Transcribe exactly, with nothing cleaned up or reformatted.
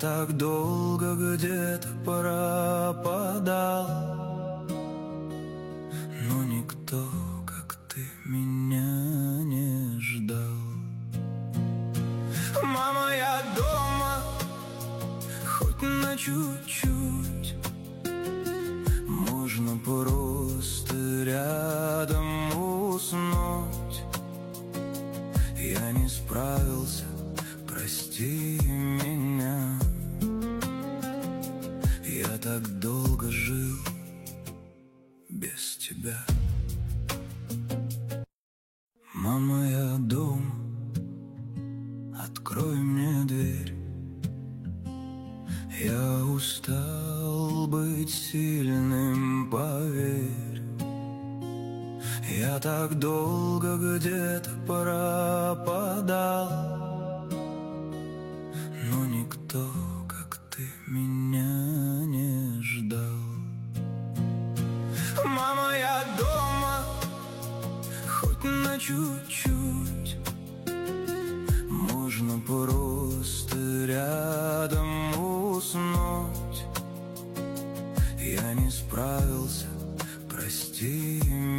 так долго где-то пропадал, но никто, как ты, меня не ждал. Мама, я дома, хоть на чуть-чуть, можно просто рядом уснуть. Я не справился, прости меня. Я так долго жил без тебя. Мама, я дома, открой мне дверь. Я устал быть сильным, поверь. Я так долго где-то пропадал, но никто, как ты, меня не ждал. Мама, я дома, хоть на чуть-чуть, можно просто рядом уснуть. Я не справился, прости меня.